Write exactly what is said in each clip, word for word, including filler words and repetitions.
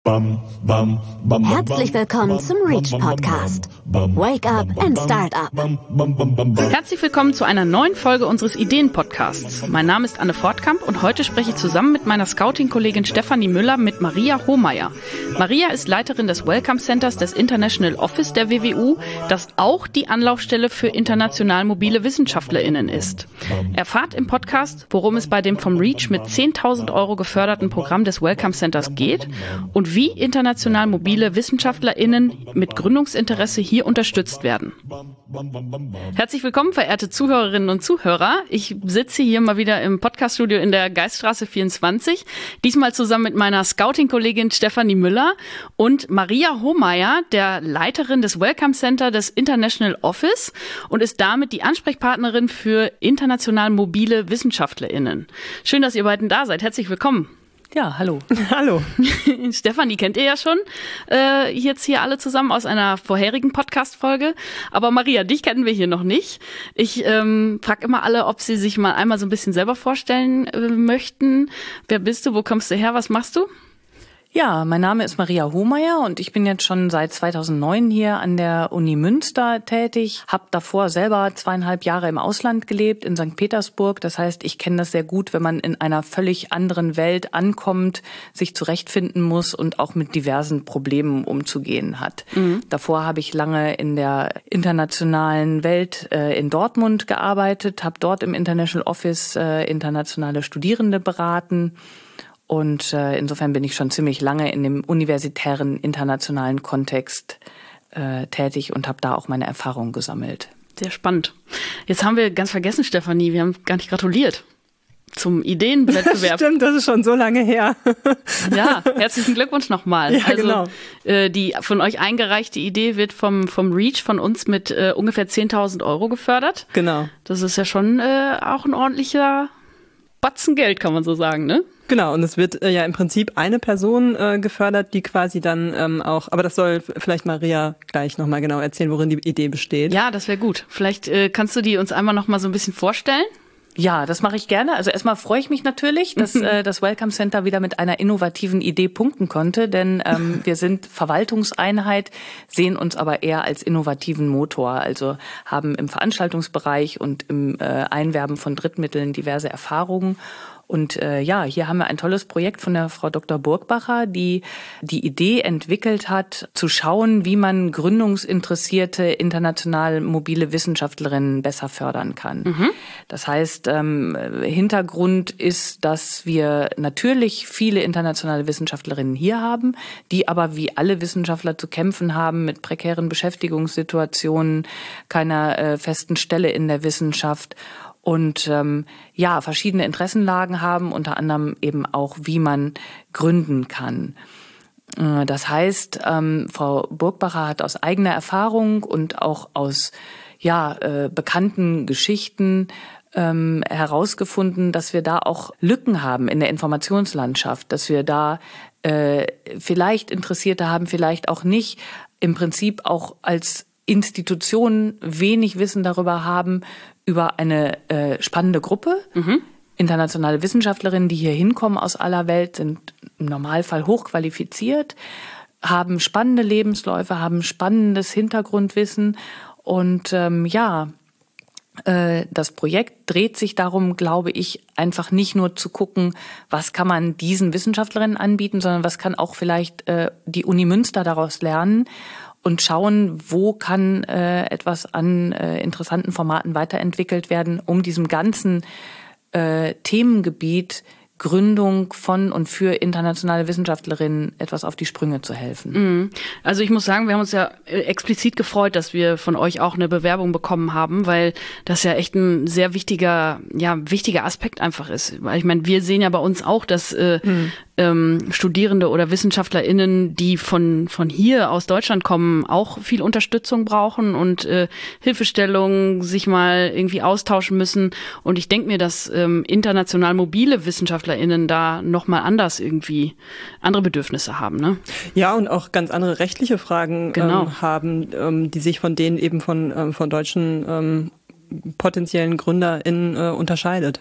Herzlich willkommen zum Reach Podcast. Wake up and start up. Herzlich willkommen zu einer neuen Folge unseres Ideen-Podcasts. Mein Name ist Anne Fortkamp und heute spreche ich zusammen mit meiner Scouting-Kollegin Stefanie Müller mit Maria Hohmeier. Maria ist Leiterin des Welcome Centers des International Office der W W U, das auch die Anlaufstelle für international mobile WissenschaftlerInnen ist. Erfahrt im Podcast, worum es bei dem vom Reach mit zehntausend Euro geförderten Programm des Welcome Centers geht und wie international mobile WissenschaftlerInnen mit Gründungsinteresse hier unterstützt werden. Herzlich willkommen, verehrte Zuhörerinnen und Zuhörer. Ich sitze hier mal wieder im Podcaststudio in der Geiststraße vierundzwanzig, diesmal zusammen mit meiner Scouting-Kollegin Stefanie Müller und Maria Hohmeier, der Leiterin des Welcome Center des International Office und ist damit die Ansprechpartnerin für international mobile WissenschaftlerInnen. Schön, dass ihr beiden da seid. Herzlich willkommen. Ja, hallo. Hallo. Stefanie kennt ihr ja schon äh, jetzt hier alle zusammen aus einer vorherigen Podcast-Folge. Aber Maria, dich kennen wir hier noch nicht. Ich ähm, frage immer alle, ob sie sich mal einmal so ein bisschen selber vorstellen äh, möchten. Wer bist du? Wo kommst du her? Was machst du? Ja, mein Name ist Maria Hohmeier und ich bin jetzt schon seit zweitausendneun hier an der Uni Münster tätig. Hab davor selber zweieinhalb Jahre im Ausland gelebt, in Sankt Petersburg. Das heißt, ich kenne das sehr gut, wenn man in einer völlig anderen Welt ankommt, sich zurechtfinden muss und auch mit diversen Problemen umzugehen hat. Mhm. Davor habe ich lange in der internationalen Welt äh, in Dortmund gearbeitet, habe dort im International Office äh, internationale Studierende beraten. Und äh, insofern bin ich schon ziemlich lange in dem universitären, internationalen Kontext äh, tätig und habe da auch meine Erfahrungen gesammelt. Sehr spannend. Jetzt haben wir ganz vergessen, Stefanie, wir haben gar nicht gratuliert zum Ideenwettbewerb. Stimmt, das ist schon so lange her. Ja, herzlichen Glückwunsch nochmal. Ja, also genau. äh, die von euch eingereichte Idee wird vom vom Reach von uns mit äh, ungefähr zehntausend Euro gefördert. Genau. Das ist ja schon äh, auch ein ordentlicher Batzen Geld, kann man so sagen, ne? Genau, und es wird äh, ja im Prinzip eine Person äh, gefördert, die quasi dann ähm, auch, aber das soll vielleicht Maria gleich nochmal genau erzählen, worin die Idee besteht. Ja, das wäre gut. Vielleicht äh, kannst du die uns einmal nochmal so ein bisschen vorstellen? Ja, das mache ich gerne. Also erstmal freue ich mich natürlich, dass äh, das Welcome Center wieder mit einer innovativen Idee punkten konnte, denn ähm, wir sind Verwaltungseinheit, sehen uns aber eher als innovativen Motor, also haben im Veranstaltungsbereich und im äh, Einwerben von Drittmitteln diverse Erfahrungen. Und äh, ja, hier haben wir ein tolles Projekt von der Frau Doktor Burgbacher, die die Idee entwickelt hat, zu schauen, wie man gründungsinteressierte, international mobile Wissenschaftlerinnen besser fördern kann. Mhm. Das heißt, ähm, Hintergrund ist, dass wir natürlich viele internationale Wissenschaftlerinnen hier haben, die aber wie alle Wissenschaftler zu kämpfen haben mit prekären Beschäftigungssituationen, keiner äh, festen Stelle in der Wissenschaft. Und ähm, ja, verschiedene Interessenlagen haben, unter anderem eben auch, wie man gründen kann. Äh, das heißt, ähm, Frau Burgbacher hat aus eigener Erfahrung und auch aus ja äh, bekannten Geschichten ähm, herausgefunden, dass wir da auch Lücken haben in der Informationslandschaft, dass wir da äh, vielleicht Interessierte haben, vielleicht auch nicht, im Prinzip auch als Institutionen wenig Wissen darüber haben, über eine äh, spannende Gruppe. Mhm. Internationale Wissenschaftlerinnen, die hier hinkommen aus aller Welt, sind im Normalfall hochqualifiziert, haben spannende Lebensläufe, haben spannendes Hintergrundwissen. Und ähm, ja, äh, das Projekt dreht sich darum, glaube ich, einfach nicht nur zu gucken, was kann man diesen Wissenschaftlerinnen anbieten, sondern was kann auch vielleicht äh, die Uni Münster daraus lernen. Und schauen, wo kann äh, etwas an äh, interessanten Formaten weiterentwickelt werden, um diesem ganzen äh, Themengebiet Gründung von und für internationale Wissenschaftlerinnen etwas auf die Sprünge zu helfen. Also ich muss sagen, wir haben uns ja explizit gefreut, dass wir von euch auch eine Bewerbung bekommen haben, weil das ja echt ein sehr wichtiger, ja, wichtiger Aspekt einfach ist. Weil ich meine, wir sehen ja bei uns auch, dass äh, mhm. ähm, Studierende oder WissenschaftlerInnen, die von von hier aus Deutschland kommen, auch viel Unterstützung brauchen und äh, Hilfestellung, sich mal irgendwie austauschen müssen. Und ich denke mir, dass ähm, international mobile WissenschaftlerInnen da nochmal anders irgendwie andere Bedürfnisse haben, ne? Ja, und auch ganz andere rechtliche Fragen genau. ähm, haben, ähm, die sich von denen eben von, ähm, von deutschen ähm, potenziellen GründerInnen äh, unterscheidet.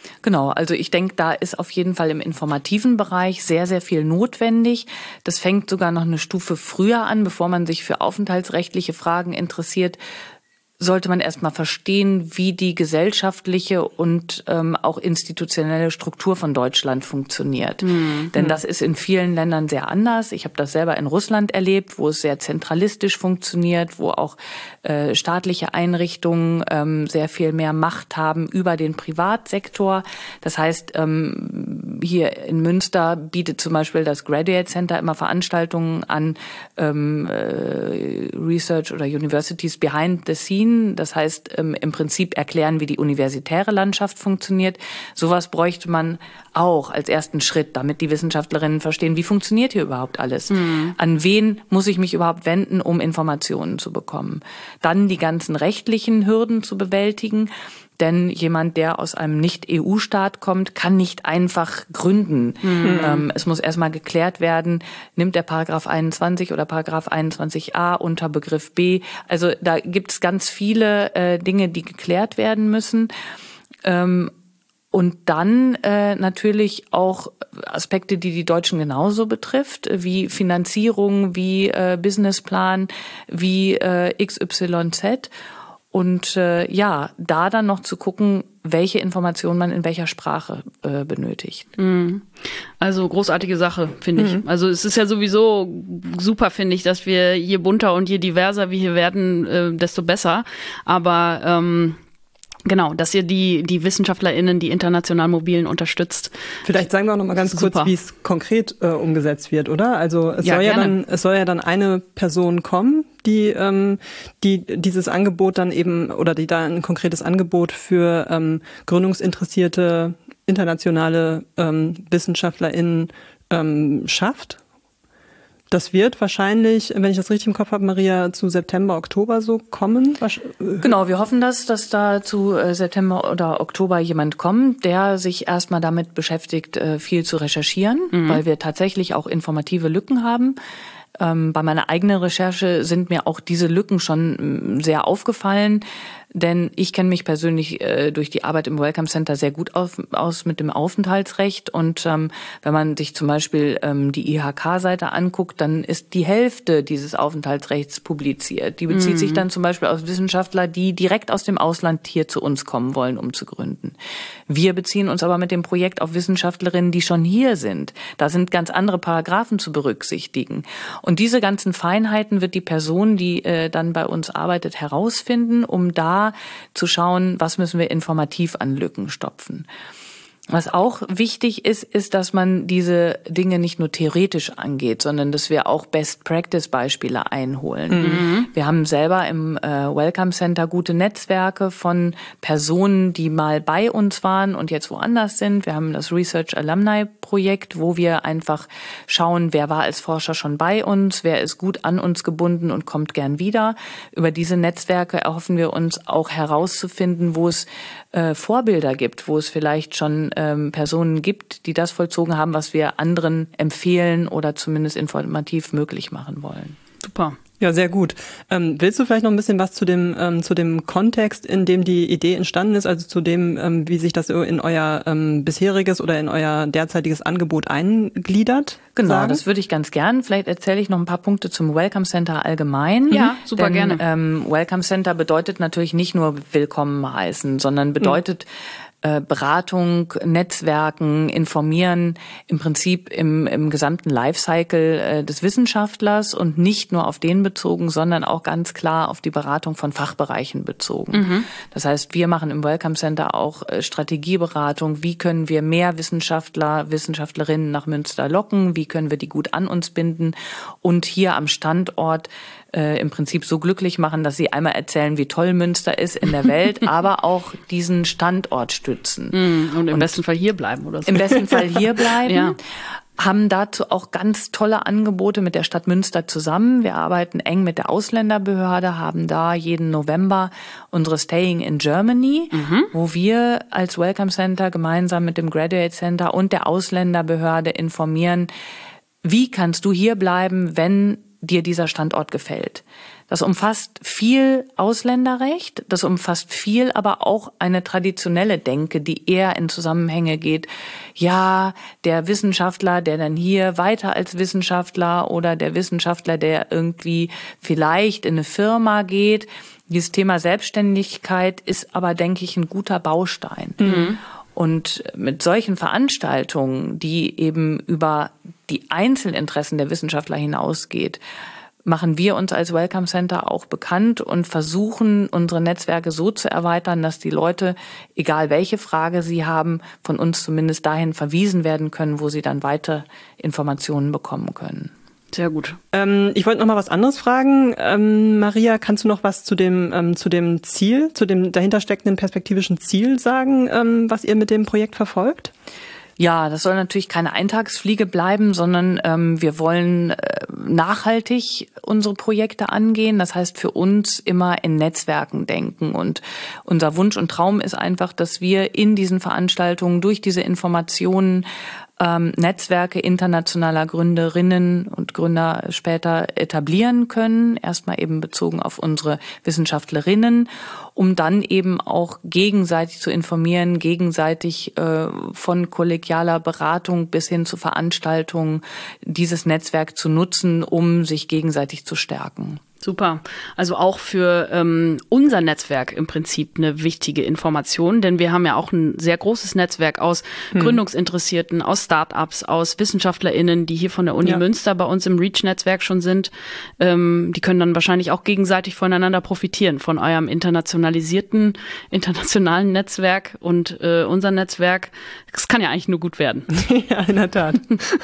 Genau, also ich denke, da ist auf jeden Fall im informativen Bereich sehr, sehr viel notwendig. Das fängt sogar noch eine Stufe früher an, bevor man sich für aufenthaltsrechtliche Fragen interessiert. Sollte man erstmal verstehen, wie die gesellschaftliche und ähm, auch institutionelle Struktur von Deutschland funktioniert. Mhm. Denn das ist in vielen Ländern sehr anders. Ich habe das selber in Russland erlebt, wo es sehr zentralistisch funktioniert, wo auch äh, staatliche Einrichtungen ähm, sehr viel mehr Macht haben über den Privatsektor. Das heißt, ähm, hier in Münster bietet zum Beispiel das Graduate Center immer Veranstaltungen an, ähm, äh, Research oder Universities Behind the Scenes. Das heißt, im Prinzip erklären, wie die universitäre Landschaft funktioniert. Sowas bräuchte man auch als ersten Schritt, damit die Wissenschaftlerinnen verstehen, wie funktioniert hier überhaupt alles? Mhm. An wen muss ich mich überhaupt wenden, um Informationen zu bekommen? Dann die ganzen rechtlichen Hürden zu bewältigen. Denn jemand, der aus einem Nicht-E U-Staat kommt, kann nicht einfach gründen. Mhm. Ähm, es muss erstmal geklärt werden, nimmt der Paragraph einundzwanzig oder Paragraph einundzwanzig a unter Begriff B. Also da gibt es ganz viele äh, Dinge, die geklärt werden müssen. Ähm, Und dann äh, natürlich auch Aspekte, die die Deutschen genauso betrifft, wie Finanzierung, wie äh, Businessplan, wie äh, X Y Z. Und äh, ja, da dann noch zu gucken, welche Informationen man in welcher Sprache äh, benötigt. Also großartige Sache, finde ich. Mhm. Also es ist ja sowieso super, finde ich, dass wir je bunter und je diverser wir hier werden, äh, desto besser. Aber ähm genau, dass ihr die, die WissenschaftlerInnen, die international Mobilen unterstützt. Vielleicht sagen wir auch noch mal ganz Super. kurz, wie es konkret äh, umgesetzt wird, oder? Also es ja, soll ja dann, es soll ja dann eine Person kommen, die, ähm, die dieses Angebot dann eben, oder die da ein konkretes Angebot für ähm, gründungsinteressierte internationale ähm, WissenschaftlerInnen ähm, schafft. Das wird wahrscheinlich, wenn ich das richtig im Kopf habe, Maria, zu September, Oktober so kommen? Genau, wir hoffen, dass, dass da zu September oder Oktober jemand kommt, der sich erstmal damit beschäftigt, viel zu recherchieren, mhm. weil wir tatsächlich auch informative Lücken haben. Ähm, bei meiner eigenen Recherche sind mir auch diese Lücken schon sehr aufgefallen, denn ich kenne mich persönlich äh, durch die Arbeit im Welcome Center sehr gut auf, aus mit dem Aufenthaltsrecht. Und ähm, wenn man sich zum Beispiel ähm, die I H K-Seite anguckt, dann ist die Hälfte dieses Aufenthaltsrechts publiziert. Die bezieht mhm. sich dann zum Beispiel auf Wissenschaftler, die direkt aus dem Ausland hier zu uns kommen wollen, um zu gründen. Wir beziehen uns aber mit dem Projekt auf Wissenschaftlerinnen, die schon hier sind. Da sind ganz andere Paragraphen zu berücksichtigen. Und diese ganzen Feinheiten wird die Person, die äh, dann bei uns arbeitet, herausfinden, um da zu schauen, was müssen wir informativ an Lücken stopfen. Was auch wichtig ist, ist, dass man diese Dinge nicht nur theoretisch angeht, sondern dass wir auch Best-Practice-Beispiele einholen. Mhm. Wir haben selber im äh, Welcome Center gute Netzwerke von Personen, die mal bei uns waren und jetzt woanders sind. Wir haben das Research Alumni Projekt, wo wir einfach schauen, wer war als Forscher schon bei uns, wer ist gut an uns gebunden und kommt gern wieder. Über diese Netzwerke erhoffen wir uns auch herauszufinden, wo es äh, Vorbilder gibt, wo es vielleicht schon ähm, Personen gibt, die das vollzogen haben, was wir anderen empfehlen oder zumindest informativ möglich machen wollen. Super. Ja, sehr gut. Ähm, willst du vielleicht noch ein bisschen was zu dem ähm, zu dem Kontext, in dem die Idee entstanden ist, also zu dem, ähm, wie sich das in euer ähm, bisheriges oder in euer derzeitiges Angebot eingliedert? Genau, sagen? Das würde ich ganz gern. Vielleicht erzähle ich noch ein paar Punkte zum Welcome Center allgemein. Ja, super Denn, gerne. Ähm, Welcome Center bedeutet natürlich nicht nur willkommen heißen, sondern bedeutet mhm. Beratung, Netzwerken, informieren, im Prinzip im, im gesamten Lifecycle äh, des Wissenschaftlers und nicht nur auf den bezogen, sondern auch ganz klar auf die Beratung von Fachbereichen bezogen. Mhm. Das heißt, wir machen im Welcome Center auch äh, Strategieberatung. Wie können wir mehr Wissenschaftler, Wissenschaftlerinnen nach Münster locken? Wie können wir die gut an uns binden? Und hier am Standort Äh, im Prinzip so glücklich machen, dass sie einmal erzählen, wie toll Münster ist in der Welt, aber auch diesen Standort stützen. Mm, und im und besten Fall hier bleiben oder so. Im besten Fall hier bleiben. Ja. Haben dazu auch ganz tolle Angebote mit der Stadt Münster zusammen. Wir arbeiten eng mit der Ausländerbehörde, haben da jeden November unsere Staying in Germany, mhm. wo wir als Welcome Center gemeinsam mit dem Graduate Center und der Ausländerbehörde informieren, wie kannst du hier bleiben, wenn dir dieser Standort gefällt. Das umfasst viel Ausländerrecht, das umfasst viel, aber auch eine traditionelle Denke, die eher in Zusammenhänge geht. Ja, der Wissenschaftler, der dann hier weiter als Wissenschaftler oder der Wissenschaftler, der irgendwie vielleicht in eine Firma geht. Dieses Thema Selbstständigkeit ist aber, denke ich, ein guter Baustein. Mhm. Und mit solchen Veranstaltungen, die eben über die Einzelinteressen der Wissenschaftler hinausgeht, machen wir uns als Welcome Center auch bekannt und versuchen, unsere Netzwerke so zu erweitern, dass die Leute, egal welche Frage sie haben, von uns zumindest dahin verwiesen werden können, wo sie dann weiter Informationen bekommen können. Sehr gut. Ähm, ich wollte noch mal was anderes fragen. Ähm, Maria, kannst du noch was zu dem ähm, zu dem Ziel, zu dem dahinter steckenden perspektivischen Ziel sagen, ähm, was ihr mit dem Projekt verfolgt? Ja, das soll natürlich keine Eintagsfliege bleiben, sondern ähm, wir wollen äh, nachhaltig unsere Projekte angehen. Das heißt, für uns immer in Netzwerken denken. Und unser Wunsch und Traum ist einfach, dass wir in diesen Veranstaltungen durch diese Informationen ähm, Netzwerke internationaler Gründerinnen und Gründer später etablieren können. Erstmal eben bezogen auf unsere Wissenschaftlerinnen, um dann eben auch gegenseitig zu informieren, gegenseitig äh, von kollegialer Beratung bis hin zu Veranstaltungen dieses Netzwerk zu nutzen, um sich gegenseitig zu stärken. Super. Also auch für ähm, unser Netzwerk im Prinzip eine wichtige Information, denn wir haben ja auch ein sehr großes Netzwerk aus hm. Gründungsinteressierten, aus Startups, aus WissenschaftlerInnen, die hier von der Uni ja. Münster bei uns im REACH-Netzwerk schon sind. Ähm, die können dann wahrscheinlich auch gegenseitig voneinander profitieren, von eurem internationalisierten, internationalen Netzwerk und äh, unser Netzwerk. Es kann ja eigentlich nur gut werden. Ja, in der Tat.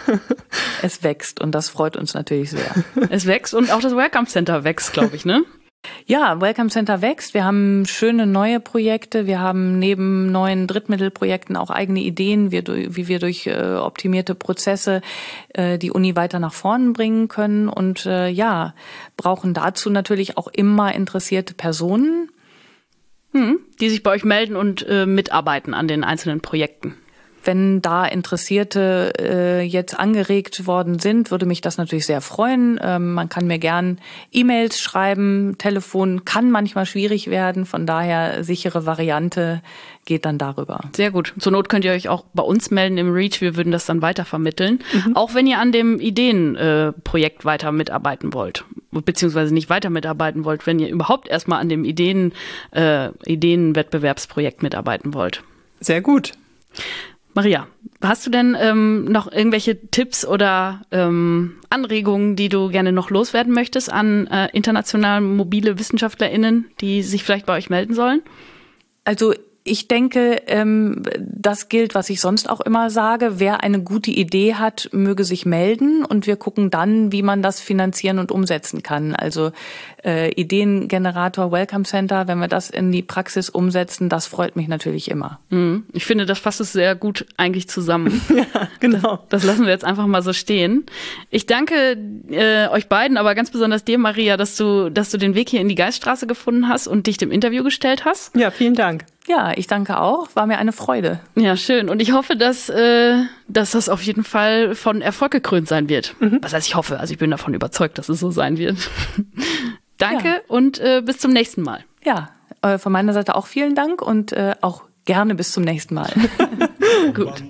Es wächst und das freut uns natürlich sehr. Es wächst und auch das Welcome Center wächst, glaube ich, ne? Ja, Welcome Center wächst. Wir haben schöne neue Projekte. Wir haben neben neuen Drittmittelprojekten auch eigene Ideen, wie, wie wir durch äh, optimierte Prozesse äh, die Uni weiter nach vorn bringen können. Und äh, ja, brauchen dazu natürlich auch immer interessierte Personen. Hm, die sich bei euch melden und äh, mitarbeiten an den einzelnen Projekten. Wenn da Interessierte äh, jetzt angeregt worden sind, würde mich das natürlich sehr freuen. Ähm, man kann mir gern E-Mails schreiben, Telefon kann manchmal schwierig werden, von daher sichere Variante geht dann darüber. Sehr gut. Zur Not könnt ihr euch auch bei uns melden im REACH, wir würden das dann weitervermitteln. Mhm. Auch wenn ihr an dem Ideenprojekt äh, weiter mitarbeiten wollt, beziehungsweise nicht weiter mitarbeiten wollt, wenn ihr überhaupt erstmal an dem Ideen, äh, Ideenwettbewerbsprojekt mitarbeiten wollt. Sehr gut. Maria, hast du denn ähm, noch irgendwelche Tipps oder ähm, Anregungen, die du gerne noch loswerden möchtest an äh, international mobile WissenschaftlerInnen, die sich vielleicht bei euch melden sollen? Also ich denke, ähm, das gilt, was ich sonst auch immer sage. Wer eine gute Idee hat, möge sich melden und wir gucken dann, wie man das finanzieren und umsetzen kann. Also äh, Ideengenerator Welcome Center, wenn wir das in die Praxis umsetzen, das freut mich natürlich immer. Mhm. Ich finde, das fasst es sehr gut eigentlich zusammen. Ja, genau. Das, das lassen wir jetzt einfach mal so stehen. Ich danke äh, euch beiden, aber ganz besonders dir, Maria, dass du, dass du den Weg hier in die Geiststraße gefunden hast und dich dem Interview gestellt hast. Ja, vielen Dank. Ja, ich danke auch. War mir eine Freude. Ja, schön. Und ich hoffe, dass, äh, dass das auf jeden Fall von Erfolg gekrönt sein wird. Mhm. Was heißt, ich hoffe. Also ich bin davon überzeugt, dass es so sein wird. Danke ja. und äh, bis zum nächsten Mal. Ja, äh, von meiner Seite auch vielen Dank und äh, auch gerne bis zum nächsten Mal. Gut.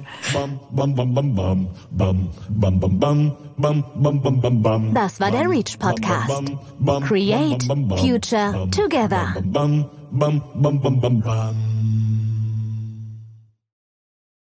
Das war der REACH Podcast. Create Future Together.